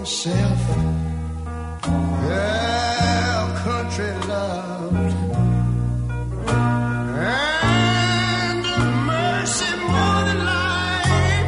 myself. Yeah, country loved. And mercy more than life.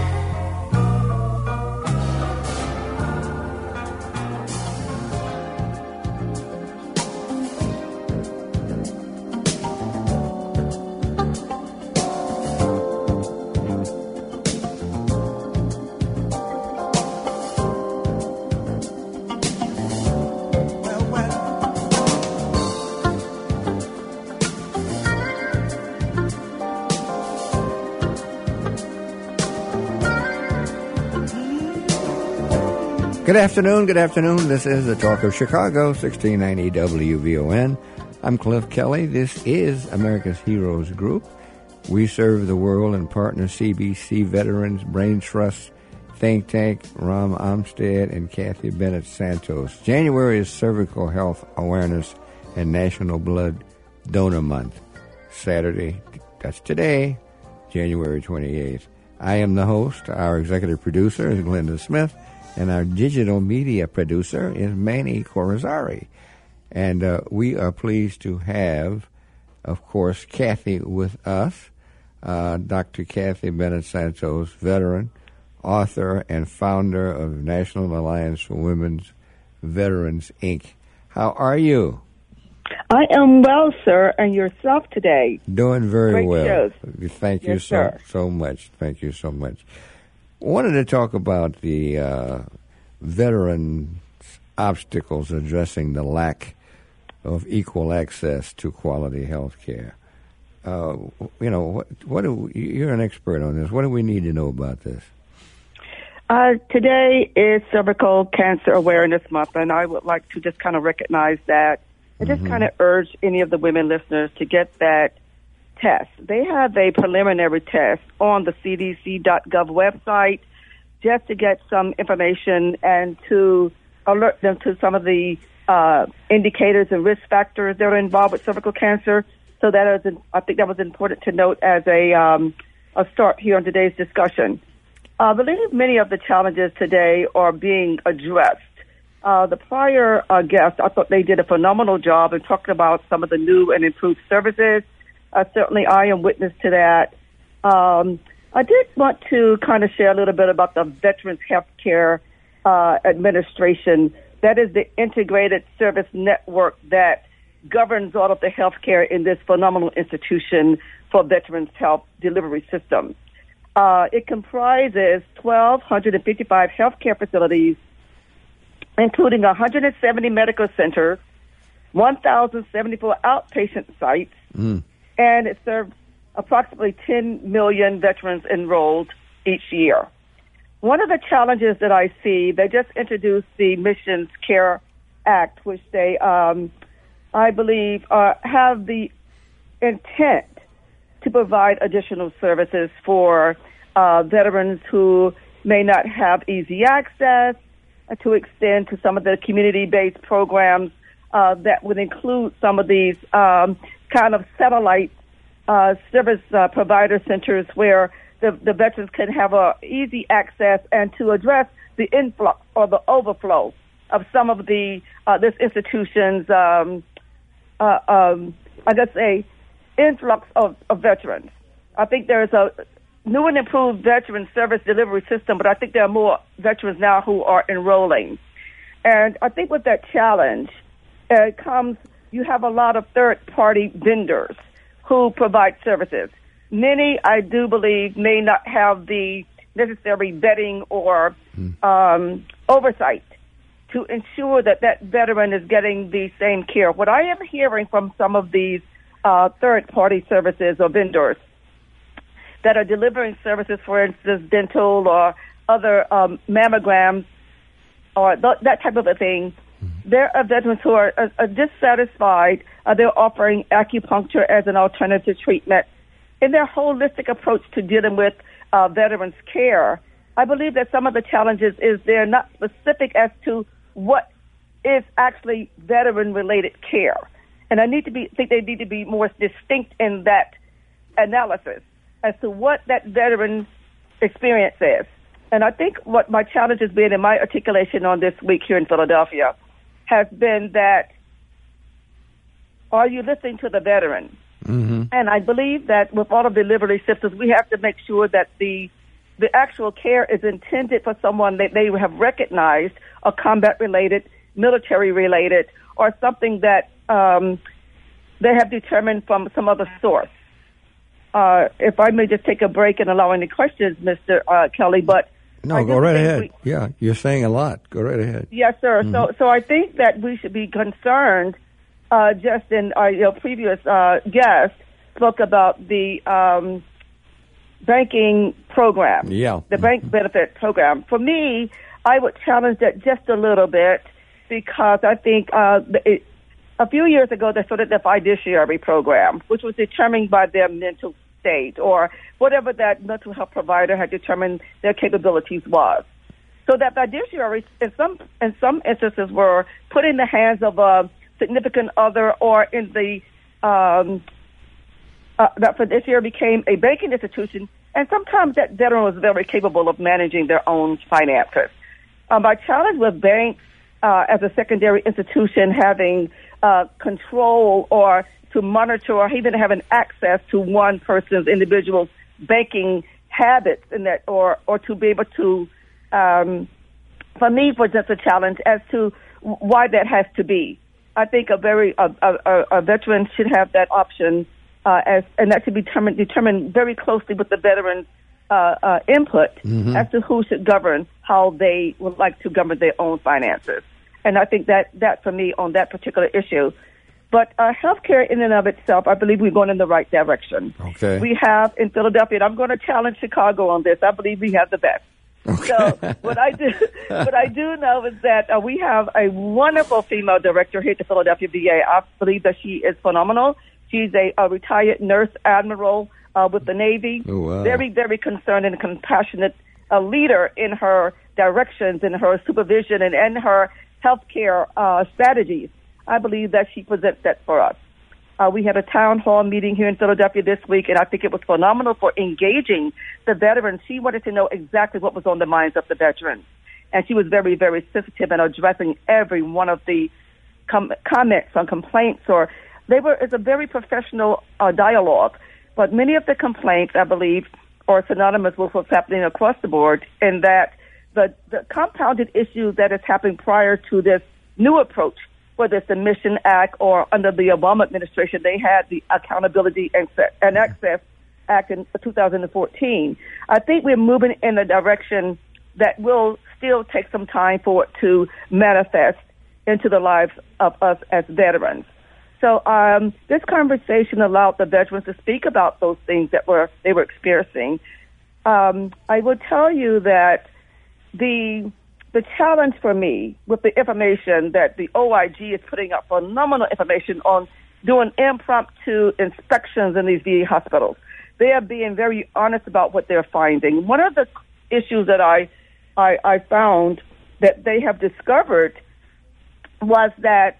Good afternoon, good afternoon. This is the Talk of Chicago, 1690 WVON. I'm Cliff Kelly. This is America's Heroes Group. We serve the world and partner CBC Veterans, Brain Trust, Think Tank, Ram Amstead, and Kathy Bennett Santos. January is Cervical Health Awareness and National Blood Donor Month. Saturday, that's today, January 28th. I am the host. Our executive producer is Glenda Smith. And our digital media producer is Manny Corazari. And we are pleased to have, of course, Kathy with us, Dr. Kathy Bennett Santos, veteran, author, and founder of National Alliance for Women's Veterans, Inc. How are you? I am well, sir, and yourself today? Doing very Great well. Shows. Thank you so much. Thank you so much. Wanted to talk about the veterans' obstacles addressing the lack of equal access to quality health care. You're an expert on this. What do we need to know about this? Today is Cervical Cancer Awareness Month, and I would like to just kind of recognize that and just kind of urge any of the women listeners to get that test. They have a preliminary test on the CDC.gov website just to get some information and to alert them to some of the indicators and risk factors that are involved with cervical cancer. So that is, I think that was important to note as a start here on today's discussion. I believe many of the challenges today are being addressed. The prior guest, I thought they did a phenomenal job in talking about some of the new and improved services. Certainly, I am witness to that. I did want to kind of share a little bit about the Veterans Healthcare Administration. That is the integrated service network that governs all of the healthcare in this phenomenal institution for veterans' health delivery system. It comprises 1,255 healthcare facilities, including 170 medical centers, 1,074 outpatient sites, and it serves approximately 10 million veterans enrolled each year. One of the challenges that I see, they just introduced the Missions Care Act, which they, I believe, have the intent to provide additional services for veterans who may not have easy access, to extend to some of the community-based programs that would include some of these kind of satellite service provider centers where the veterans can have easy access and to address the influx or the overflow of some of the this institution's influx of veterans. I think there's a new and improved veteran service delivery system, but I think there are more veterans now who are enrolling. And I think with that challenge comes you have a lot of third-party vendors who provide services. Many, I do believe, may not have the necessary vetting or oversight to ensure that that veteran is getting the same care. What I am hearing from some of these third-party services or vendors that are delivering services, for instance, dental or other mammograms or that type of a thing, there are veterans who are dissatisfied. They're offering acupuncture as an alternative treatment. In their holistic approach to dealing with veterans' care, I believe that some of the challenges is they're not specific as to what is actually veteran-related care. And I think they need to be more distinct in that analysis as to what that veteran experience is. And I think what my challenge has been in my articulation on this week here in Philadelphia has been that, are you listening to the veteran? Mm-hmm. And I believe that with all of the delivery systems, we have to make sure that the actual care is intended for someone that they have recognized or combat-related, military-related, or something that they have determined from some other source. If I may just take a break and allow any questions, Mr. Kelly, but... No, go right ahead. Yeah, you're saying a lot. Go right ahead. Yes, sir. Mm-hmm. So I think that we should be concerned, just in our previous guest spoke about the banking program, the bank benefit program. For me, I would challenge that just a little bit because I think a few years ago they started the fiduciary program, which was determined by their mental state or whatever that mental health provider had determined their capabilities was. So that fiduciary, in some instances, were put in the hands of a significant other, or in the that fiduciary became a banking institution, and sometimes that veteran was very capable of managing their own finances. My challenge with banks as a secondary institution having control or to monitor or even having access to one person's individual banking habits in that, or to be able to, for me, for just a challenge as to why that has to be. I think a veteran should have that option, and that should be determined very closely with the veteran's input as to who should govern how they would like to govern their own finances. And I think that for me on that particular issue. But healthcare in and of itself, I believe we're going in the right direction. Okay. We have in Philadelphia, and I'm going to challenge Chicago on this. I believe we have the best. Okay. So what I do know is that we have a wonderful female director here at the Philadelphia VA. I believe that she is phenomenal. She's a retired nurse admiral with the Navy. Oh, wow. Very, very concerned and compassionate leader in her directions, in her supervision, and in her healthcare strategies. I believe that she presents that for us. We had a town hall meeting here in Philadelphia this week, and I think it was phenomenal for engaging the veterans. She wanted to know exactly what was on the minds of the veterans, and she was very, very sensitive in addressing every one of the comments on complaints. It's a very professional dialogue, but many of the complaints, I believe, are synonymous with what's happening across the board, in that the compounded issues that is happening prior to this new approach, whether it's the Mission Act or under the Obama administration, they had the Accountability and Access Act in 2014. I think we're moving in a direction that will still take some time for it to manifest into the lives of us as veterans. So this conversation allowed the veterans to speak about those things that they were experiencing. I will tell you that the challenge for me with the information that the OIG is putting up, phenomenal information on doing impromptu inspections in these VA hospitals. They are being very honest about what they're finding. One of the issues that I found that they have discovered was that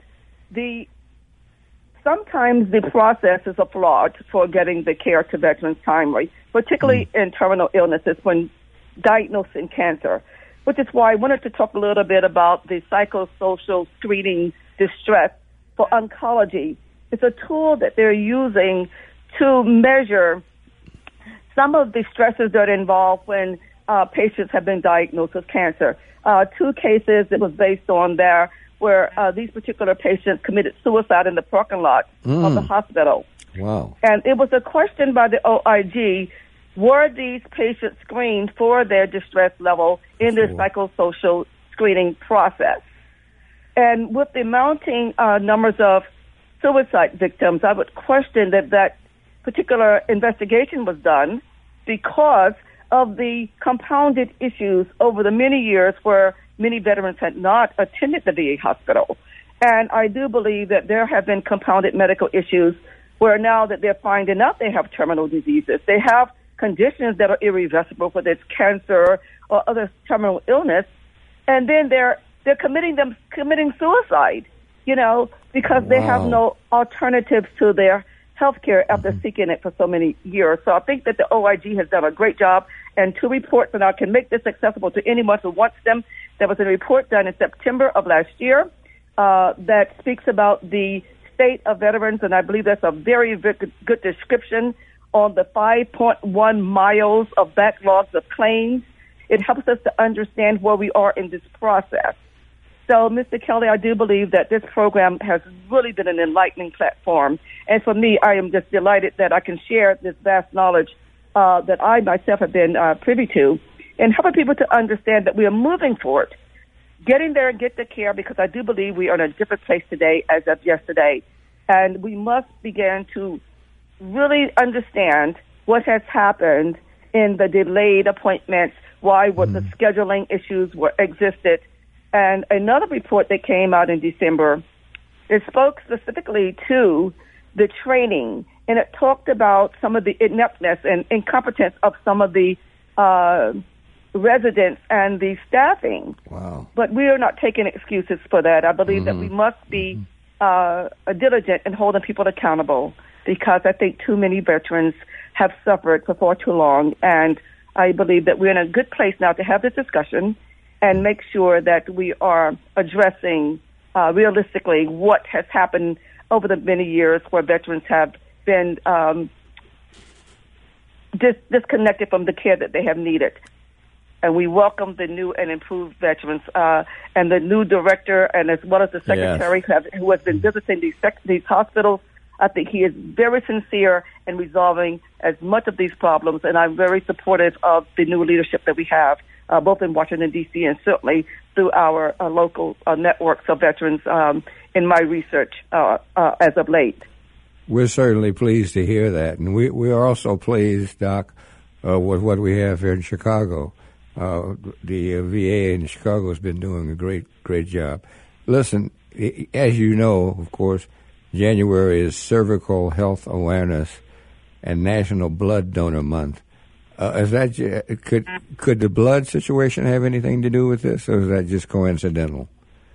sometimes the processes are flawed for getting the care to veterans timely, particularly in terminal illnesses when diagnosing cancer, which is why I wanted to talk a little bit about the psychosocial screening distress for oncology. It's a tool that they're using to measure some of the stresses that are involved when patients have been diagnosed with cancer. 2 cases it was based on there where these particular patients committed suicide in the parking lot of the hospital. Wow. And it was a question by the OIG, were these patients screened for their distress level in their psychosocial screening process? And with the mounting numbers of suicide victims, I would question that particular investigation was done because of the compounded issues over the many years where many veterans had not attended the VA hospital. And I do believe that there have been compounded medical issues where now that they're finding out they have terminal diseases, they have conditions that are irreversible, whether it's cancer or other terminal illness, and then they're committing suicide, because they have no alternatives to their health care after seeking it for so many years. So I think that the OIG has done a great job. And 2 reports, and I can make this accessible to anyone who wants them. There was a report done in September of last year that speaks about the state of veterans, and I believe that's a very good description on the 5.1 miles of backlogs of claims. It helps us to understand where we are in this process. So, Mr. Kelly, I do believe that this program has really been an enlightening platform. And for me, I am just delighted that I can share this vast knowledge that I myself have been privy to, and helping people to understand that we are moving forward, getting there and get the care, because I do believe we are in a different place today as of yesterday. And we must begin to really understand what has happened in the delayed appointments, why the scheduling issues existed. And another report that came out in December, it spoke specifically to the training, and it talked about some of the ineptness and incompetence of some of the residents and the staffing. Wow. But we are not taking excuses for that. I believe that we must be diligent in holding people accountable, because I think too many veterans have suffered for far too long. And I believe that we're in a good place now to have this discussion and make sure that we are addressing realistically what has happened over the many years where veterans have been disconnected from the care that they have needed. And we welcome the new and improved veterans and the new director, and as well as the secretary who has been visiting these hospitals. I think he is very sincere in resolving as much of these problems, and I'm very supportive of the new leadership that we have, both in Washington, D.C., and certainly through our local networks of veterans in my research as of late. We're certainly pleased to hear that, and we are also pleased, Doc, with what we have here in Chicago. The VA in Chicago has been doing a great job. Listen, as you know, of course, January is Cervical Health Awareness and National Blood Donor Month. Is that could the blood situation have anything to do with this, or is that just coincidental?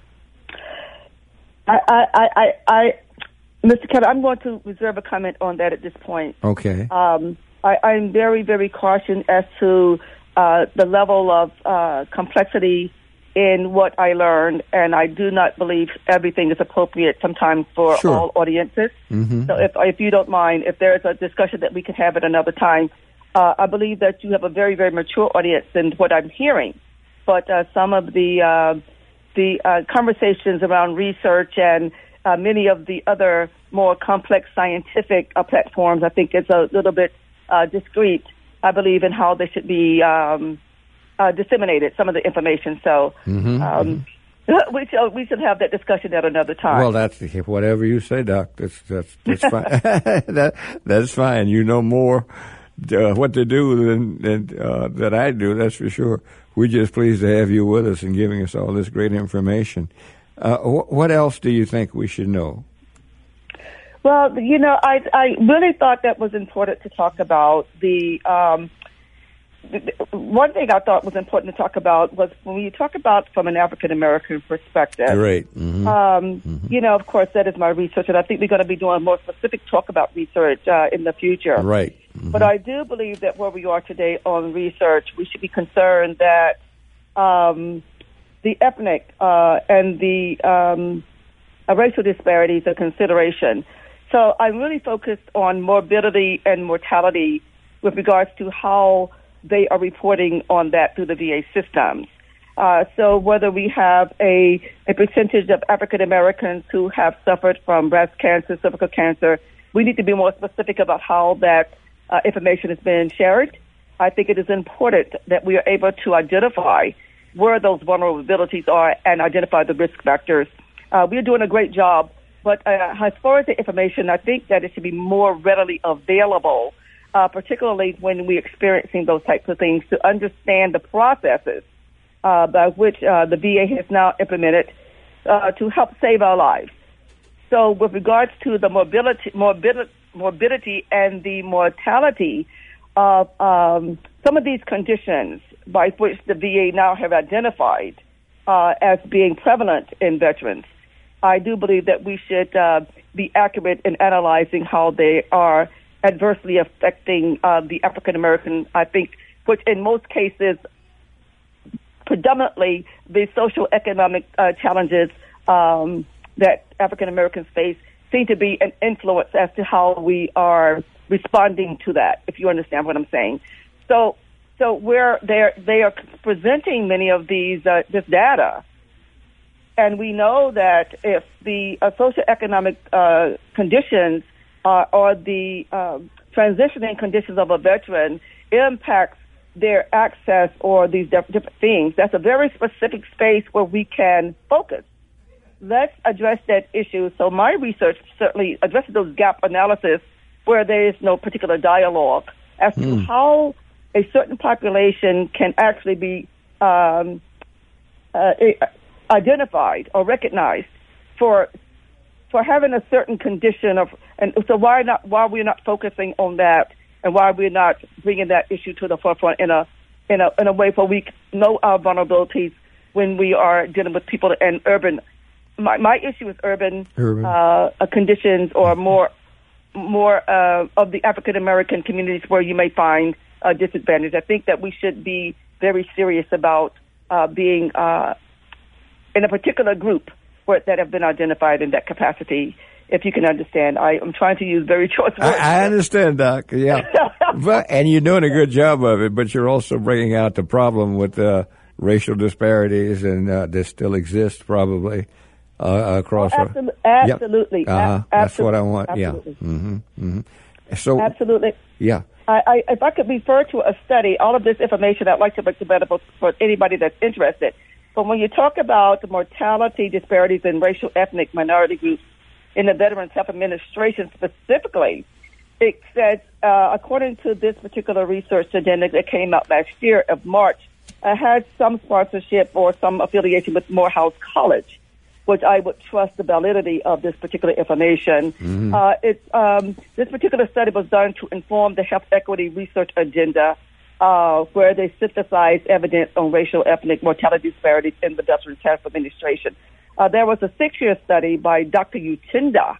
Mr. Kelly, I'm going to reserve a comment on that at this point. Okay. I'm very, very cautious as to the level of complexity in what I learned, and I do not believe everything is appropriate sometimes for all audiences. Mm-hmm. So if you don't mind, if there is a discussion that we can have at another time, I believe that you have a very, very mature audience in what I'm hearing. But some of the conversations around research and many of the other more complex scientific platforms, I think it's a little bit discreet, I believe, in how they should be disseminated, some of the information. So we should have that discussion at another time. Well, that's whatever you say, Doc. That's fine. That's fine. You know more what to do than I do, that's for sure. We're just pleased to have you with us and giving us all this great information. What else do you think we should know? Well, I really thought that was important to talk about. One thing I thought was important to talk about was when you talk about from an African-American perspective. Great. Mm-hmm. Of course, that is my research, and I think we're going to be doing more specific talk about research in the future. Right. Mm-hmm. But I do believe that where we are today on research, we should be concerned that the ethnic and the racial disparities are consideration. So I'm really focused on morbidity and mortality with regards to how they are reporting on that through the VA systems. So whether we have a percentage of African Americans who have suffered from breast cancer, cervical cancer, we need to be more specific about how that information is being shared. I think it is important that we are able to identify where those vulnerabilities are and identify the risk factors. We are doing a great job, but as far as the information, I think that it should be more readily available, particularly when we're experiencing those types of things, to understand the processes by which the VA has now implemented to help save our lives. So with regards to the morbidity and the mortality of some of these conditions by which the VA now have identified as being prevalent in veterans, I do believe that we should be accurate in analyzing how they are adversely affecting the African American, I think, which in most cases, predominantly the social economic challenges that African Americans face seem to be an influence as to how we are responding to that, if you understand what I'm saying. So where they are presenting many of these this data, and we know that if the socioeconomic conditions or the transitioning conditions of a veteran impacts their access or these different things, that's a very specific space where we can focus. Let's address that issue. So my research certainly addresses those gap analysis where there is no particular dialogue as to how a certain population can actually be identified or recognized for having a certain condition of, and so why we're not focusing on that, and why we're not bringing that issue to the forefront in a way where we know our vulnerabilities when we are dealing with people in urban. My issue is urban. Conditions, or more of the African American communities where you may find disadvantage. I think that we should be very serious about being in a particular group that have been identified in that capacity. If you can understand, I'm trying to use very choice words. I understand, Doc. Yeah, and you're doing a good job of it. But you're also bringing out the problem with racial disparities, and that still exist probably across. Absolutely. Yep. That's what I want. Absolutely. Yeah. So absolutely. Yeah. If I could refer to a study, all of this information I'd like to make available for anybody that's interested. But when you talk about the mortality disparities in racial ethnic minority groups in the Veterans Health Administration specifically, it says, according to this particular research agenda that came out last year of March, had some sponsorship or some affiliation with Morehouse College, which I would trust the validity of this particular information. This particular study was done to inform the health equity research agenda, where they synthesized evidence on racial ethnic mortality disparities in the Veterans Health Administration. There was a 6-year study by Dr. Utinda,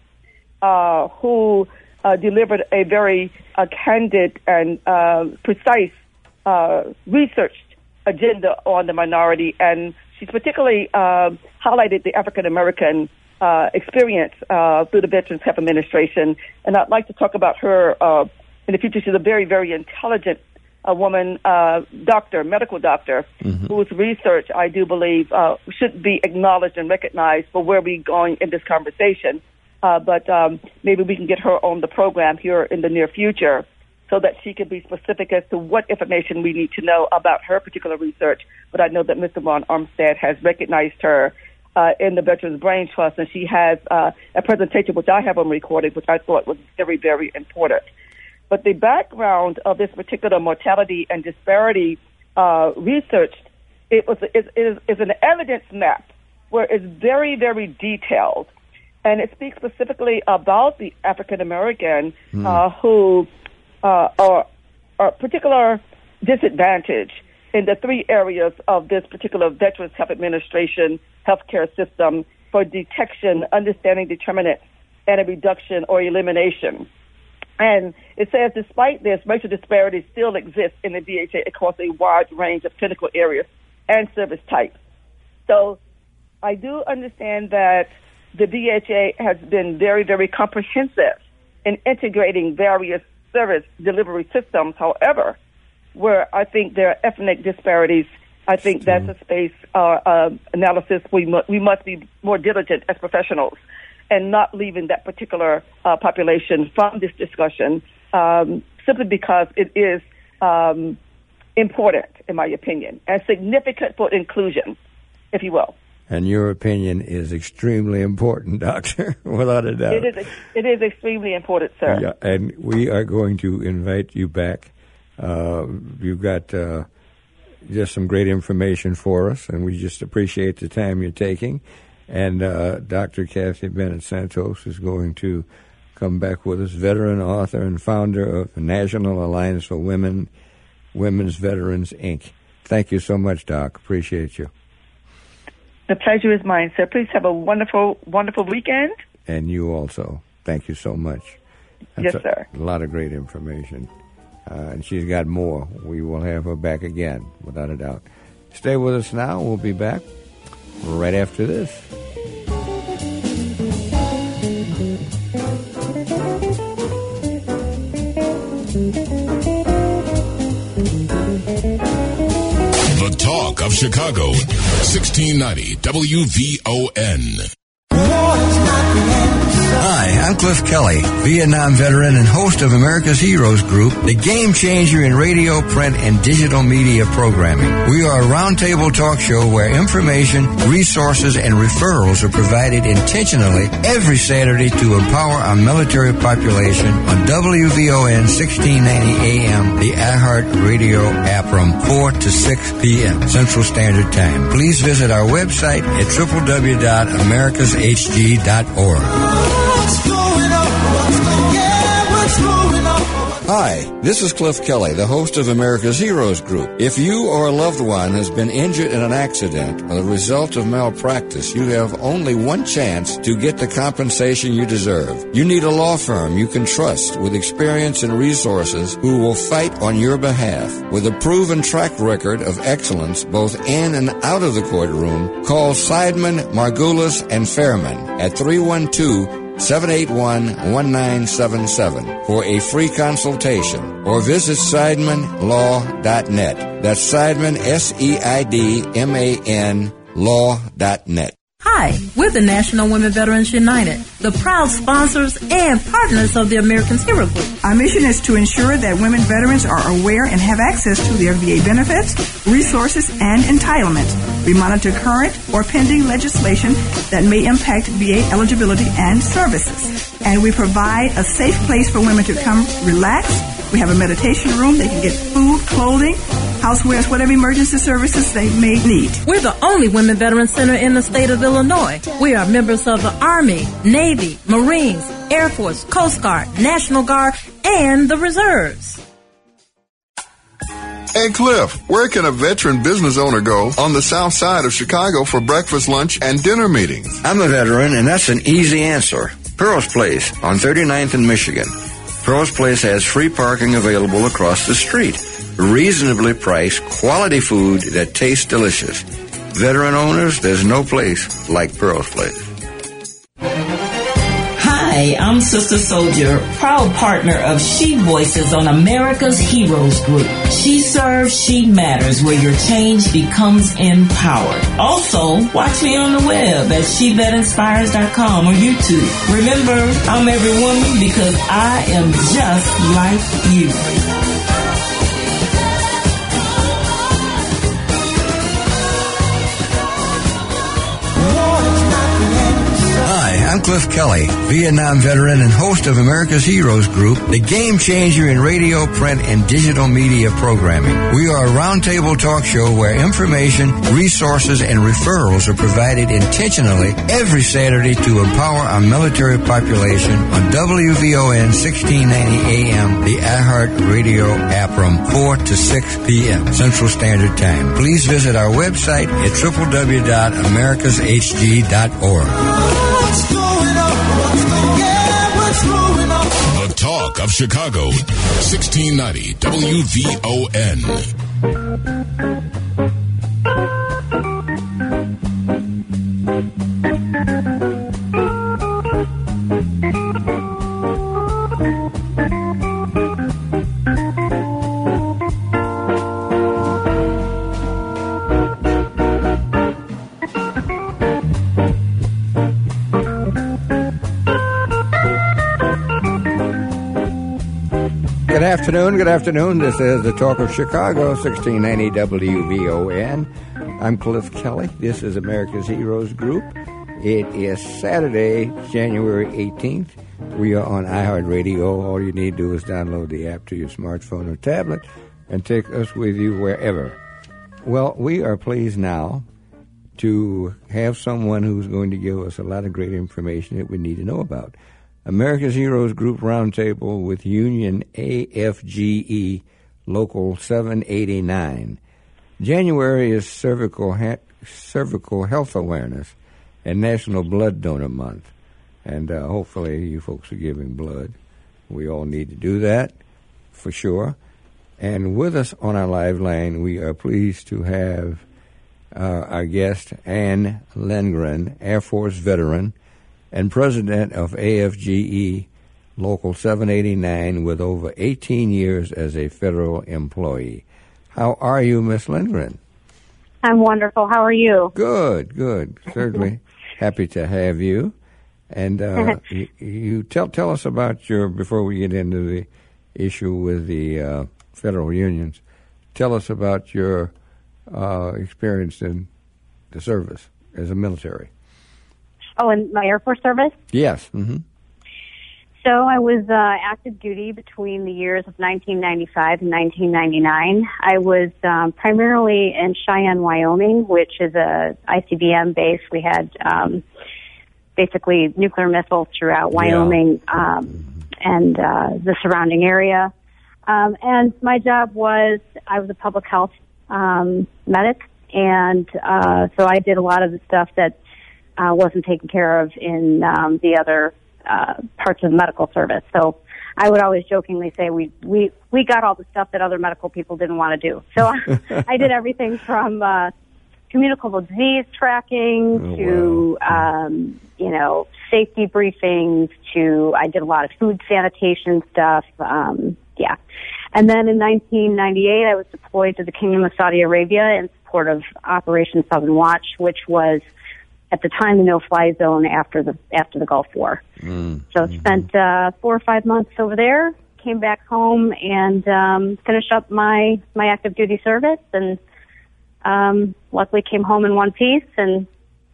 who delivered a very candid and precise researched agenda on the minority, and she's particularly highlighted the African American experience through the Veterans Health Administration. And I'd like to talk about her in the future. She's a very, very intelligent woman, medical doctor, whose research I do believe should be acknowledged and recognized for where we're going in this conversation. But maybe we can get her on the program here in the near future so that she can be specific as to what information we need to know about her particular research. But I know that Mr. Ron Armstead has recognized her in the Veterans Brain Trust, and she has a presentation which I have on recording, which I thought was very, very important. But the background of this particular mortality and disparity research, is an evidence map where it's very, very detailed, and it speaks specifically about the African American who are particular disadvantage in the 3 areas of this particular Veterans Health Administration healthcare system for detection, understanding determinants, and a reduction or elimination. And it says, despite this, racial disparities still exist in the VHA across a wide range of clinical areas and service types. So I do understand that the VHA has been very, very comprehensive in integrating various service delivery systems. However, where I think there are ethnic disparities, I think that's a space analysis we must be more diligent as professionals and not leaving that particular population from this discussion, simply because it is important, in my opinion, and significant for inclusion, if you will. And your opinion is extremely important, Doctor, without a doubt. It is extremely important, sir. Yeah, and we are going to invite you back. You've got just some great information for us, and we just appreciate the time you're taking. And Dr. Kathy Bennett Santos is going to come back with us, veteran, author, and founder of the National Alliance for Women's Veterans, Inc. Thank you so much, Doc. Appreciate you. The pleasure is mine, sir. Please have a wonderful, wonderful weekend. And you also. Thank you so much. Yes, That's sir. A lot of great information. And she's got more. We will have her back again, without a doubt. Stay with us now. We'll be back right after this. The Talk of Chicago, 1690 WVON. Hi, I'm Cliff Kelly, Vietnam veteran and host of America's Heroes Group, the game changer in radio, print, and digital media programming. We are a roundtable talk show where information, resources, and referrals are provided intentionally every Saturday to empower our military population on WVON 1690 AM, the iHeart Radio app from 4 to 6 p.m. Central Standard Time. Please visit our website at www.americashg.org. Hi, this is Cliff Kelly, the host of America's Heroes Group. If you or a loved one has been injured in an accident or the result of malpractice, you have only one chance to get the compensation you deserve. You need a law firm you can trust with experience and resources who will fight on your behalf. With a proven track record of excellence both in and out of the courtroom, call Seidman, Margulis, and Fairman at 312-781-1977 for a free consultation, or visit SeidmanLaw.net. That's Seidman, SEIDMAN, law.net. Hi, we're the National Women Veterans United, the proud sponsors and partners of the American Hero Group. Our mission is to ensure that women veterans are aware and have access to their VA benefits, resources, and entitlements. We monitor current or pending legislation that may impact VA eligibility and services. And we provide a safe place for women to come relax. We have a meditation room. They can get food, clothing, housewares, whatever emergency services they may need. We're the only Women Veterans Center in the state of Illinois. We are members of the Army, Navy, Marines, Air Force, Coast Guard, National Guard, and the Reserves. Hey Cliff, where can a veteran business owner go on the south side of Chicago for breakfast, lunch, and dinner meetings? I'm a veteran, and that's an easy answer. Pearl's Place on 39th and Michigan. Pearl's Place has free parking available across the street. Reasonably priced, quality food that tastes delicious. Veteran owners, there's no place like Pearl's Place. Hi, I'm Sister Soldier, proud partner of She Voices on America's Heroes Group. She serves, she matters, where your change becomes empowered. Also, watch me on the web at SheThatInspires.com or YouTube. Remember, I'm every woman because I am just like you. I'm Cliff Kelly, Vietnam veteran and host of America's Heroes Group, the game changer in radio, print, and digital media programming. We are a roundtable talk show where information, resources, and referrals are provided intentionally every Saturday to empower our military population on WVON 1690 AM, the iHeart Radio app from 4 to 6 p.m. Central Standard Time. Please visit our website at www.americashg.org. The Talk of Chicago, 1690 WVON. Good afternoon. This is the Talk of Chicago, 1690 WVON. I'm Cliff Kelly. This is America's Heroes Group. It is Saturday, January 18th. We are on iHeartRadio. All you need to do is download the app to your smartphone or tablet and take us with you wherever. Well, we are pleased now to have someone who's going to give us a lot of great information that we need to know about. America's Heroes Group Roundtable with Union AFGE Local 789. January is cervical health awareness and National Blood Donor Month. And hopefully you folks are giving blood. We all need to do that, for sure. And with us on our live line, we are pleased to have our guest, Ann Lindgren, Air Force veteran and president of AFGE Local 789 with over 18 years as a federal employee. How are you, Miss Lindgren? I'm wonderful. How are you? Good. Certainly happy to have you. And you tell us about your, before we get into the issue with the federal unions, tell us about your experience in the service as a military. Oh, in my Air Force service? Yes. Mm-hmm. So I was active duty between the years of 1995 and 1999. I was primarily in Cheyenne, Wyoming, which is a ICBM base. We had basically nuclear missiles throughout Wyoming and the surrounding area. And my job was, I was a public health medic, and so I did a lot of the stuff that wasn't taken care of in the other parts of the medical service. So I would always jokingly say we got all the stuff that other medical people didn't want to do. So I did everything from communicable disease tracking to safety briefings to I did a lot of food sanitation stuff. And then in 1998, I was deployed to the Kingdom of Saudi Arabia in support of Operation Southern Watch, which was at the time the no-fly zone after the Gulf War. So spent 4 or 5 months over there, came back home, and finished up my active duty service, and luckily came home in one piece, and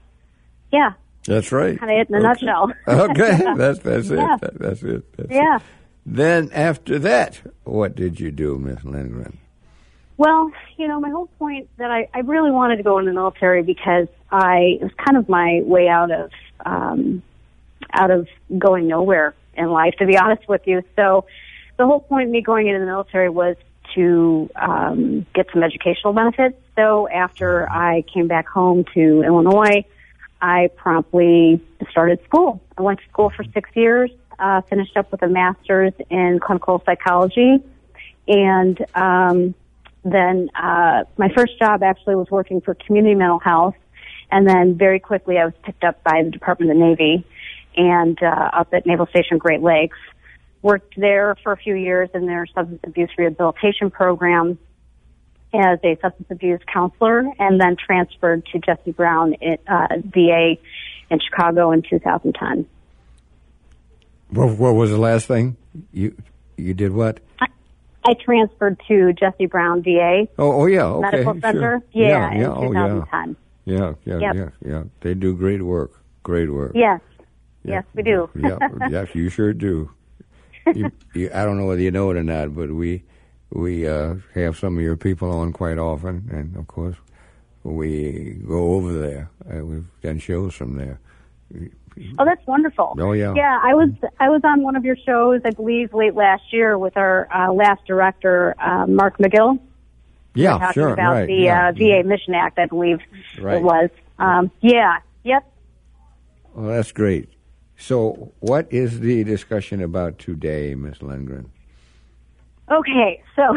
that's right. Kind of it in a nutshell. Okay, that's it. Yeah. That's it. Yeah. Then after that, what did you do, Miss Lindgren? Well, my whole point that I really wanted to go in the military because it was kind of my way out of going nowhere in life, to be honest with you. So the whole point of me going into the military was to get some educational benefits. So after I came back home to Illinois, I promptly started school. I went to school for 6 years, finished up with a master's in clinical psychology, and then my first job actually was working for community mental health, and then very quickly I was picked up by the Department of the Navy and up at Naval Station Great Lakes. Worked there for a few years in their substance abuse rehabilitation program as a substance abuse counselor, and then transferred to Jesse Brown at VA in Chicago in 2010. What was the last thing? You did what? I transferred to Jesse Brown VA. Oh yeah, okay, Medical Center. Sure. In 2010. Yeah. They do great work. Yes, we do. Yes, you sure do. I don't know whether you know it or not, but we have some of your people on quite often, and of course we go over there. We've done shows from there. Oh, that's wonderful. Oh, yeah. Yeah, I was on one of your shows, I believe, late last year with our last director, Mark McGill. Yeah, talking sure. about Right. the VA Mission Act, I believe Right. it was. Yep. Well, that's great. So what is the discussion about today, Ms. Lindgren? Okay, so,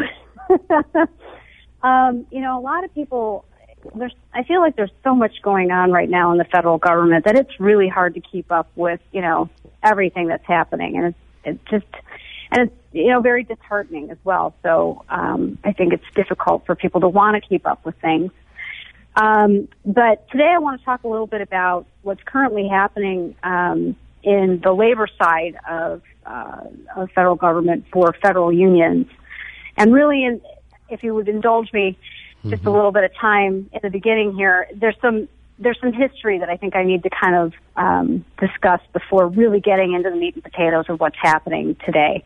a lot of people, I feel like there's so much going on right now in the federal government that it's really hard to keep up with, everything that's happening. And it's very disheartening as well. So, I think it's difficult for people to want to keep up with things. But today I want to talk a little bit about what's currently happening, in the labor side of federal government for federal unions. And really, if you would indulge me just a little bit of time in the beginning here, there's some history that I think I need to kind of discuss before really getting into the meat and potatoes of what's happening today.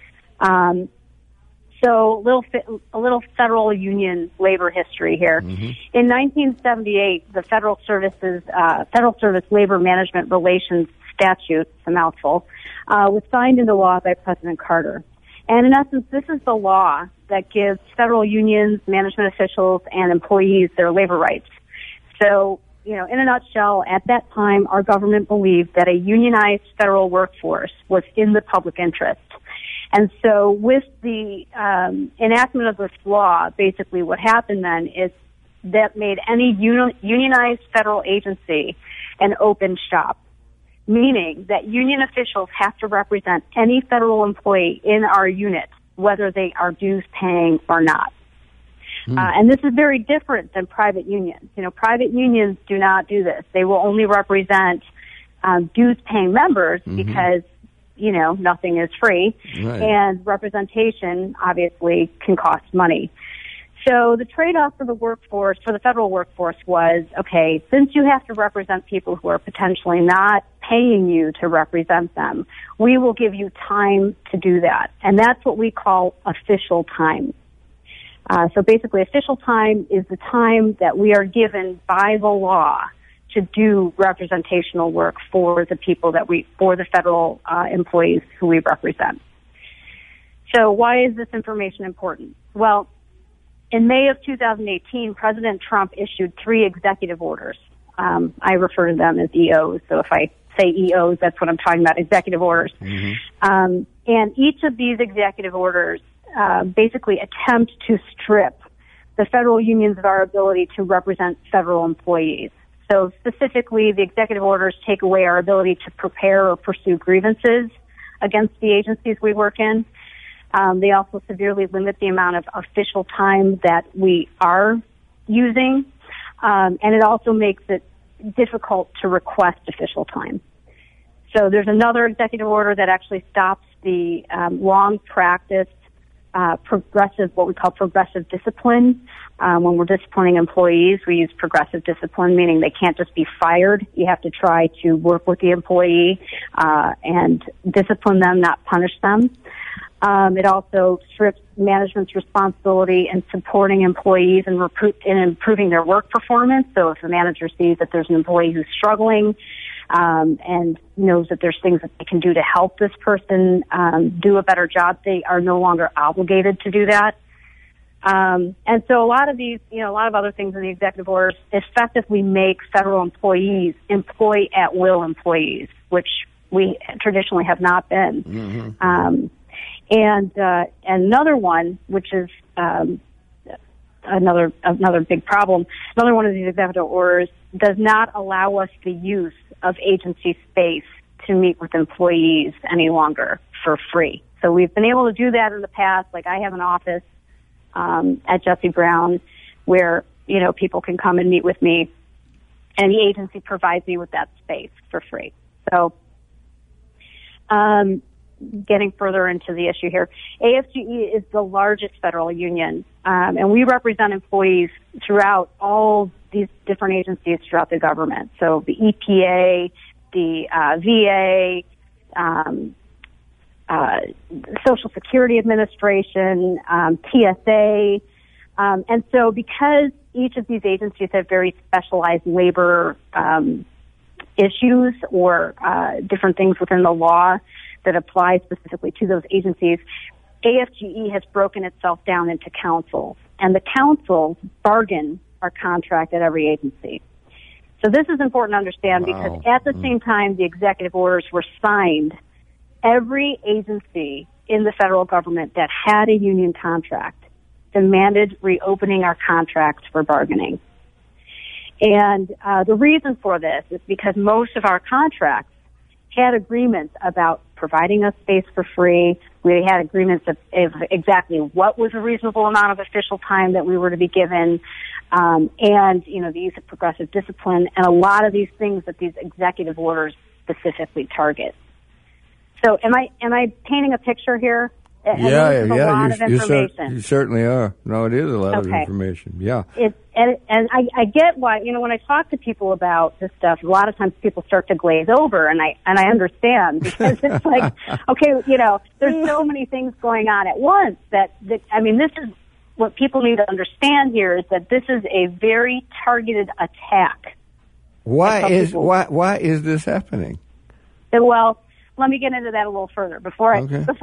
So a little federal union labor history here. Mm-hmm. In 1978, the Federal Service Labor Management Relations Statute, it's a mouthful, was signed into law by President Carter. And in essence, this is the law that gives federal unions, management officials, and employees their labor rights. So in a nutshell, at that time, our government believed that a unionized federal workforce was in the public interest. And so with the enactment of this law, basically what happened then is that made any unionized federal agency an open shop, meaning that union officials have to represent any federal employee in our unit, whether they are dues paying or not. And this is very different than private unions. Private unions do not do this. They will only represent dues paying members because, nothing is free. Right. And representation obviously can cost money. So the trade-off for the federal workforce was, okay, since you have to represent people who are potentially not paying you to represent them, we will give you time to do that. And that's what we call official time. So basically, official time is the time that we are given by the law to do representational work for the people for the federal employees who we represent. So why is this information important? Well, in May of 2018, President Trump issued 3 executive orders. I refer to them as EOs, so if I say EOs, that's what I'm talking about, executive orders. And each of these executive orders basically attempt to strip the federal unions of our ability to represent federal employees. So specifically, the executive orders take away our ability to prepare or pursue grievances against the agencies we work in. They also severely limit the amount of official time that we are using, and it also makes it difficult to request official time. So there's another executive order that actually stops the long practiced what we call progressive discipline. When we're disciplining employees, we use progressive discipline, meaning they can't just be fired. You have to try to work with the employee and discipline them, not punish them. It also strips management's responsibility in supporting employees and in improving their work performance. So if a manager sees that there's an employee who's struggling and knows that there's things that they can do to help this person do a better job, they are no longer obligated to do that. And so a lot of other things in the executive orders effectively make federal employees employ-at-will employees, which we traditionally have not been. And another one, which is another big problem, another one of these executive orders does not allow us the use of agency space to meet with employees any longer for free. So we've been able to do that in the past. Like I have an office at Jesse Brown where, people can come and meet with me, and the agency provides me with that space for free. So getting further into the issue here, AFGE is the largest federal union, and we represent employees throughout all these different agencies throughout the government. So the EPA, the VA, Social Security Administration, TSA, and so because each of these agencies have very specialized labor issues or different things within the law that apply specifically to those agencies, AFGE has broken itself down into councils, and the councils bargain our contract at every agency. So this is important to understand because at the same time the executive orders were signed, every agency in the federal government that had a union contract demanded reopening our contracts for bargaining. And the reason for this is because most of our contracts had agreements about providing us space for free. We had agreements of exactly what was a reasonable amount of official time that we were to be given, and the use of progressive discipline, and a lot of these things that these executive orders specifically target. So, am I painting a picture here? Yeah. A lot of information. You certainly are. No, it is a lot of information. Yeah. And I get why, when I talk to people about this stuff, a lot of times people start to glaze over, and I understand because it's like, okay, there's so many things going on at once that this is what people need to understand here is that this is a very targeted attack. Why is this happening? Well, let me get into that a little further. Before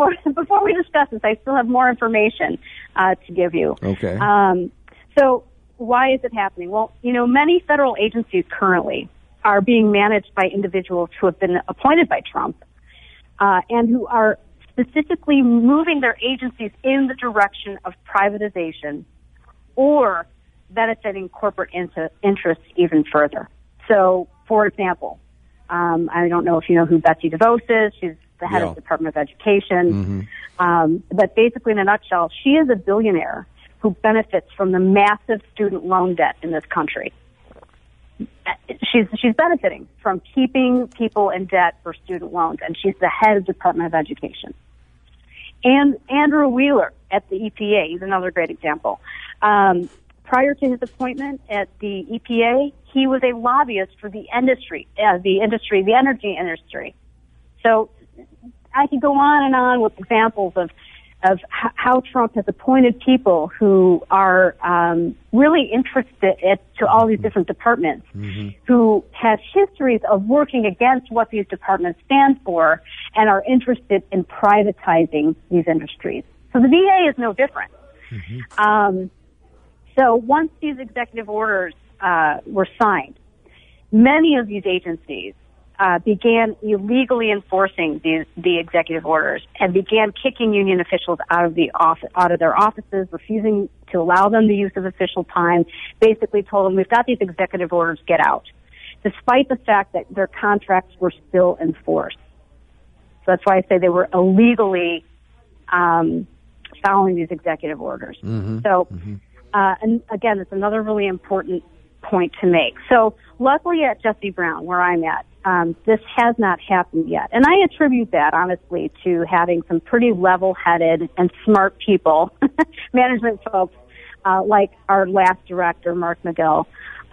we discuss this, I still have more information to give you. Okay. So why is it happening? Well, many federal agencies currently are being managed by individuals who have been appointed by Trump, and who are specifically moving their agencies in the direction of privatization or benefiting corporate interests even further. So, for example, I don't know if you know who Betsy DeVos is. She's the head of the Department of Education. But basically, in a nutshell, she is a billionaire who benefits from the massive student loan debt in this country. She's benefiting from keeping people in debt for student loans, and she's the head of the Department of Education. And Andrew Wheeler at the EPA, he's another great example. Prior to his appointment at the EPA, he was a lobbyist for the energy industry. So I could go on and on with examples of how Trump has appointed people who are really interested to all these different departments, who have histories of working against what these departments stand for and are interested in privatizing these industries. So the VA is no different. So once these executive orders were signed, many of these agencies began illegally enforcing the executive orders and began kicking union officials out of their offices, refusing to allow them the use of official time, basically told them, we've got these executive orders, get out, despite the fact that their contracts were still in force. So that's why I say they were illegally following these executive orders. So, and again, it's another really important point to make. So luckily at Jesse Brown, where I'm at, this has not happened yet. And I attribute that, honestly, to having some pretty level-headed and smart people, management folks, like our last director, Mark McGill,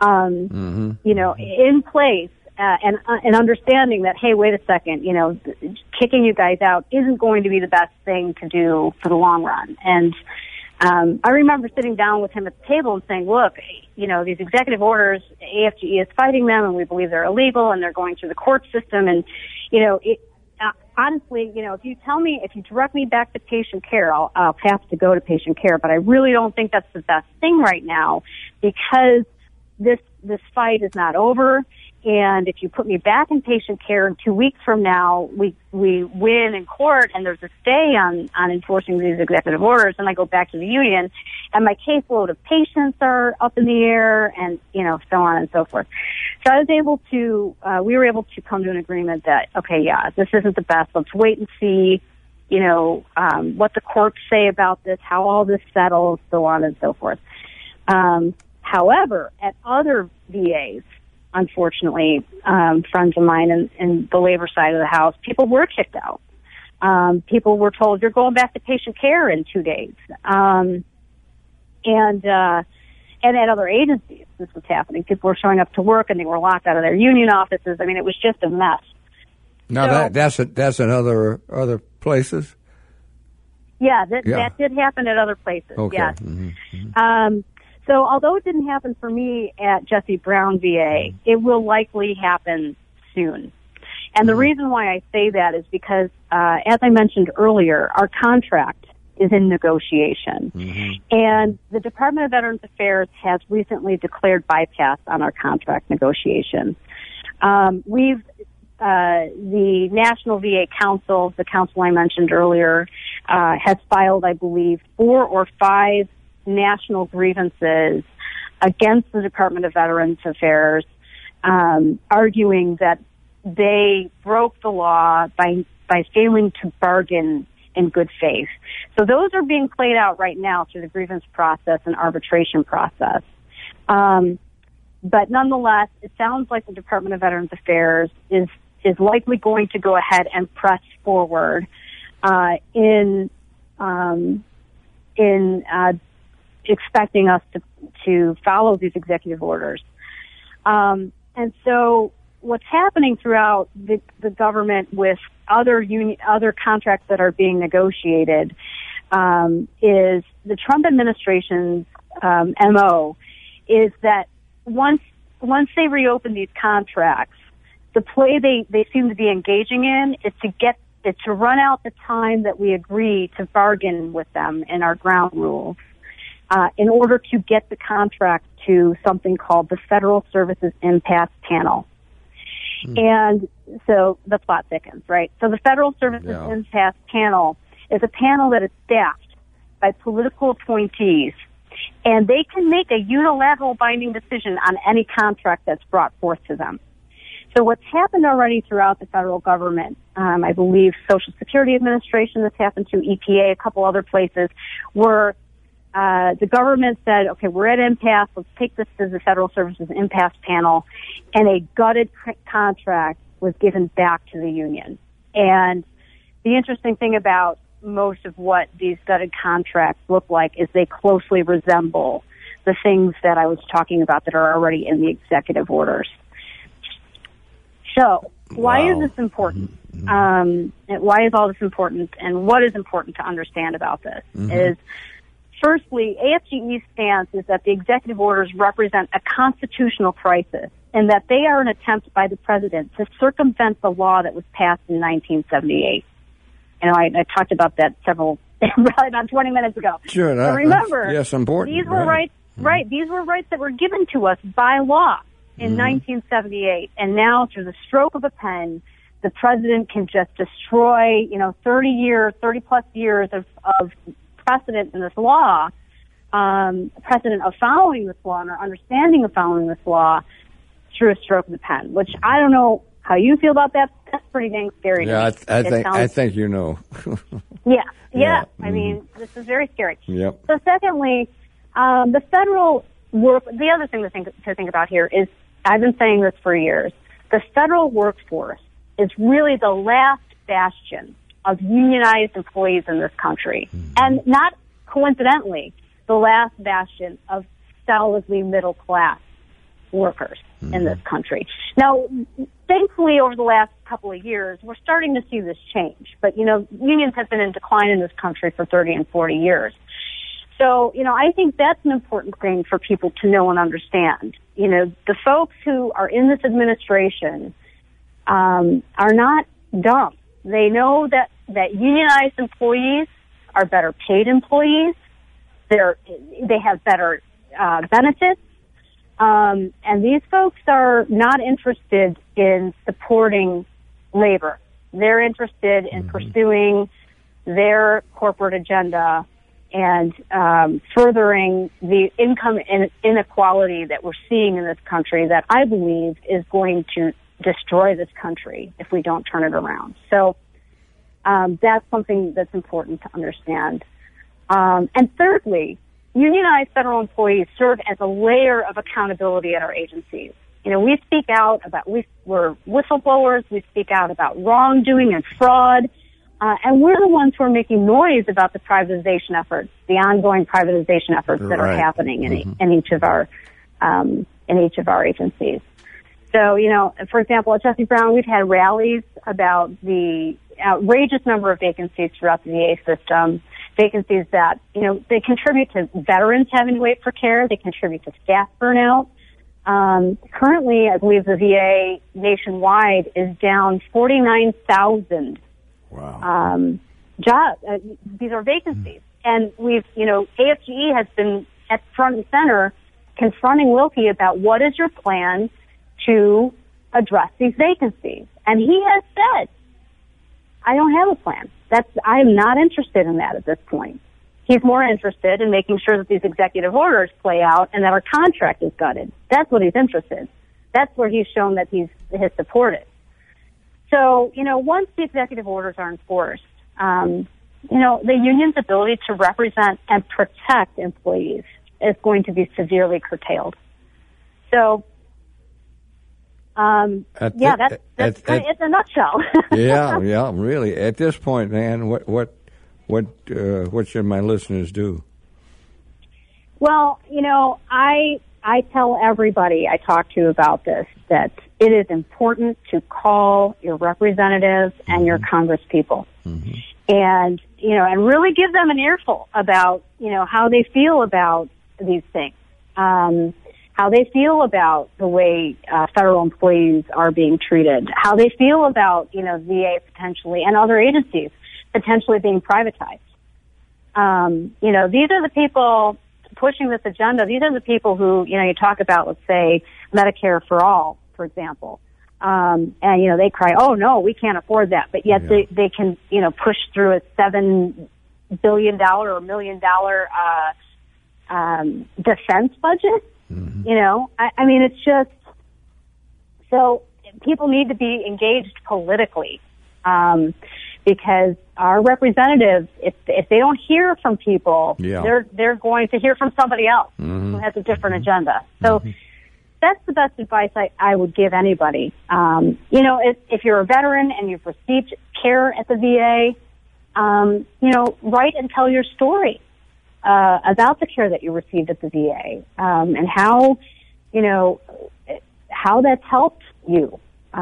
in place, and understanding that, hey, wait a second, kicking you guys out isn't going to be the best thing to do for the long run. And I remember sitting down with him at the table and saying, look, these executive orders, AFGE is fighting them, and we believe they're illegal, and they're going through the court system. And, honestly, if you direct me back to patient care, I'll have to go to patient care. But I really don't think that's the best thing right now, because this fight is not over. And if you put me back in patient care in 2 weeks from now, we win in court and there's a stay on enforcing these executive orders, and I go back to the union and my caseload of patients are up in the air, and, so on and so forth. So we were able to come to an agreement that, okay, yeah, this isn't the best. Let's wait and see, what the courts say about this, how all this settles, so on and so forth. However, at other VAs, unfortunately, friends of mine in the labor side of the house, people were kicked out. People were told, you're going back to patient care in 2 days. And at other agencies, this was happening. People were showing up to work and they were locked out of their union offices. I mean, it was just a mess. Now, that's in other places? Yeah, that did happen at other places, okay. Yes. So although it didn't happen for me at Jesse Brown VA, it will likely happen soon. And the reason why I say that is because, as I mentioned earlier, our contract is in negotiation. And the Department of Veterans Affairs has recently declared bypass on our contract negotiations. The National VA Council, the council I mentioned earlier, has filed, I believe, 4 or 5 national grievances against the Department of Veterans Affairs, arguing that they broke the law by failing to bargain in good faith. So those are being played out right now through the grievance process and arbitration process. But nonetheless, it sounds like the Department of Veterans Affairs is likely going to go ahead and press forward in expecting us to follow these executive orders. And so what's happening throughout the government with other contracts that are being negotiated is the Trump administration's MO is that once they reopen these contracts, the play they seem to be engaging in is to run out the time that we agree to bargain with them in our ground rules. in order to get the contract to something called the Federal Services Impasse Panel. And so the plot thickens, right? So the Federal Services Impasse Panel is a panel that is staffed by political appointees, and they can make a unilateral binding decision on any contract that's brought forth to them. So what's happened already throughout the federal government, I believe Social Security Administration, this happened to EPA, a couple other places, where the government said, okay, we're at impasse, let's take this to the Federal Services Impasse Panel, and a gutted contract was given back to the union. And the interesting thing about most of what these gutted contracts look like is they closely resemble the things that I was talking about that are already in the executive orders. So, why is this important? Why is all this important? And what is important to understand about this is, firstly, AFGE's stance is that the executive orders represent a constitutional crisis and that they are an attempt by the president to circumvent the law that was passed in 1978. You know, I talked about that probably about 20 minutes ago. Sure. But remember, yes, important. These were rights, right? These were rights that were given to us by law in 1978, and now through the stroke of a pen, the president can just destroy, 30 plus years of precedent in this law, precedent of following this law and our understanding of following this law through a stroke of the pen, which I don't know how you feel about that. That's pretty dang scary. Yeah, to me. I think you know. Yeah. I mean, this is very scary. Yep. So secondly, the federal work, the other thing to think about here is, I've been saying this for years, the federal workforce is really the last bastion of unionized employees in this country. And not coincidentally, the last bastion of solidly middle class workers in this country. Now, thankfully, over the last couple of years, we're starting to see this change. But, unions have been in decline in this country for 30 and 40 years. So, I think that's an important thing for people to know and understand. The folks who are in this administration are not dumb. They know that unionized employees are better paid employees. They have better benefits. And these folks are not interested in supporting labor. They're interested in pursuing their corporate agenda and furthering the income inequality that we're seeing in this country that I believe is going to destroy this country if we don't turn it around. So that's something that's important to understand. And thirdly, unionized federal employees serve as a layer of accountability at our agencies. We speak out about, we're whistleblowers, we speak out about wrongdoing and fraud, and we're the ones who are making noise about the privatization efforts, the ongoing privatization efforts that are happening in each of our agencies. So, for example, at Jesse Brown, we've had rallies about the outrageous number of vacancies throughout the VA system, vacancies that, they contribute to veterans having to wait for care, they contribute to staff burnout. Currently, I believe the VA nationwide is down 49,000 jobs. These are vacancies. And AFGE has been at front and center confronting Wilkie about what is your plan to address these vacancies. And he has said, I don't have a plan. I am not interested in that at this point. He's more interested in making sure that these executive orders play out and that our contract is gutted. That's what he's interested in. That's where he's shown that he's supported. So, once the executive orders are enforced, the union's ability to represent and protect employees is going to be severely curtailed. So, that's it's a nutshell. yeah, really. At this point, man, what should my listeners do? Well, I tell everybody I talk to about this that it is important to call your representatives and your congresspeople, and and really give them an earful about how they feel about these things. How they feel about the way federal employees are being treated, how they feel about, VA potentially and other agencies potentially being privatized. These are the people pushing this agenda. These are the people who, you talk about, let's say, Medicare for all, for example. And, they cry, oh, no, we can't afford that. But yet they can, push through a $7 billion or $1 million defense budget. Mm-hmm. I mean, it's just, so people need to be engaged politically. Because our representatives, if they don't hear from people, they're going to hear from somebody else who has a different agenda. So that's the best advice I would give anybody. If you're a veteran and you've received care at the VA, write and tell your story about the care that you received at the VA and how that's helped you.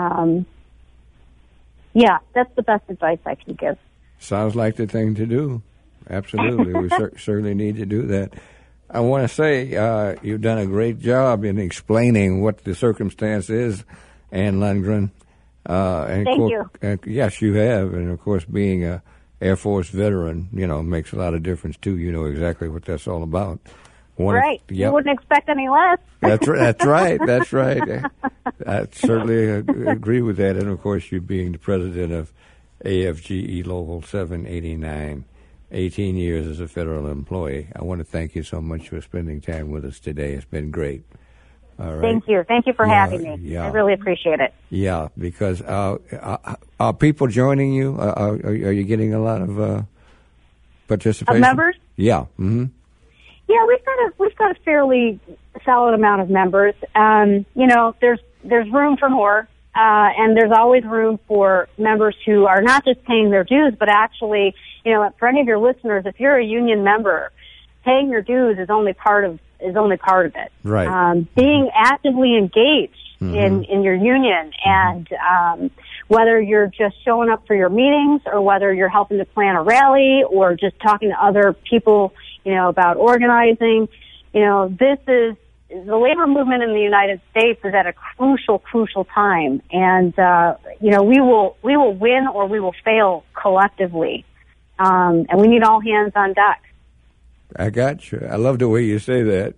Yeah, that's the best advice I can give. Sounds like the thing to do. Absolutely. We certainly need to do that. I want to say you've done a great job in explaining what the circumstance is, Ann Lundgren. Thank you. Yes, you have. And, of course, being a Air Force veteran, makes a lot of difference, too. You know exactly what that's all about. Right. Yep. You wouldn't expect any less. That's right. That's right. I certainly agree with that. And, of course, you being the president of AFGE Local 789, 18 years as a federal employee. I want to thank you so much for spending time with us today. It's been great. All right. Thank you. Thank you for having me. Yeah. I really appreciate it. Yeah, because are people joining you? Are you getting a lot of participation? Of members? Yeah. Mm-hmm. Yeah, we've got a fairly solid amount of members. There's room for more, and there's always room for members who are not just paying their dues, but actually, for any of your listeners, if you're a union member, paying your dues is only part of it. Right. Being actively engaged in your union, and whether you're just showing up for your meetings, or whether you're helping to plan a rally, or just talking to other people, about organizing, this is the labor movement in the United States is at a crucial time, and we will win or we will fail collectively, and we need all hands on deck. I got you. I love the way you say that.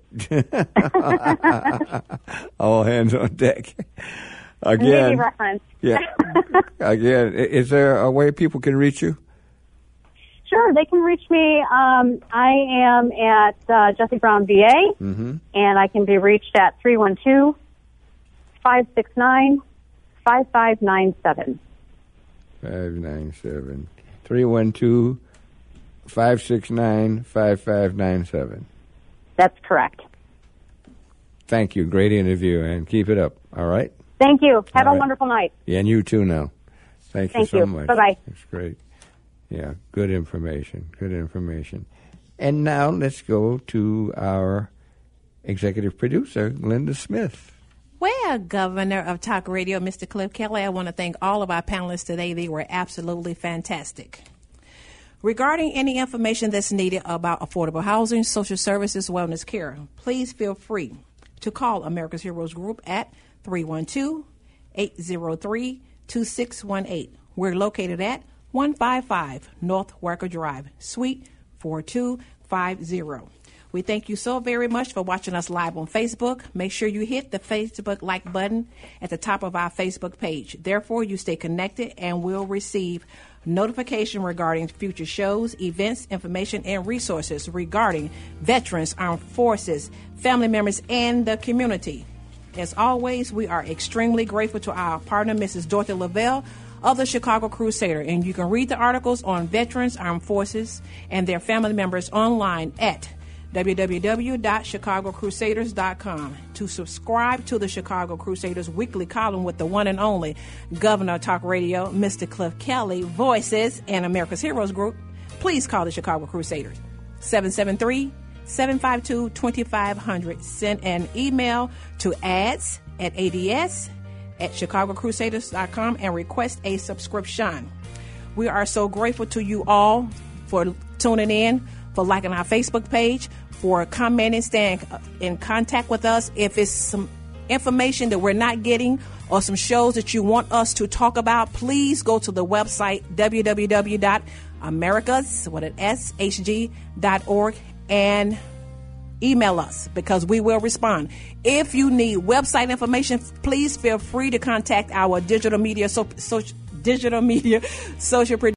All hands on deck. Again. Maybe reference. Yeah. Again, is there a way people can reach you? Sure, they can reach me. I am at Jessie Brown VA, and I can be reached at 312-569-5597. 597. 312-569-5597. That's correct. Thank you. Great interview, and keep it up. All right? Thank you. Have a wonderful night. Yeah, and you too now. Thank you so much. Bye-bye. That's great. Yeah, good information. And now let's go to our executive producer, Linda Smith. Well, Governor of Talk Radio, Mr. Cliff Kelly, I want to thank all of our panelists today. They were absolutely fantastic. Regarding any information that's needed about affordable housing, social services, wellness care, please feel free to call America's Heroes Group at 312-803-2618. We're located at 155 North Worker Drive, Suite 4250. We thank you so very much for watching us live on Facebook. Make sure you hit the Facebook like button at the top of our Facebook page. Therefore, you stay connected and will receive notification regarding future shows, events, information, and resources regarding veterans, armed forces, family members, and the community. As always, we are extremely grateful to our partner, Mrs. Dorothy Lavelle, of the Chicago Crusader, and you can read the articles on veterans, armed forces, and their family members online at www.chicagocrusaders.com. To subscribe to the Chicago Crusaders weekly column with the one and only Governor of Talk Radio, Mr. Cliff Kelly, Voices, and America's Heroes Group, please call the Chicago Crusaders, 773-752-2500. Send an email to ads@chicagocrusaders.com and request a subscription. We are so grateful to you all for tuning in, for liking our Facebook page, for commenting, staying in contact with us. If it's some information that we're not getting or some shows that you want us to talk about, please go to the website www.americashg.org and email us because we will respond. If you need website information, please feel free to contact our digital media social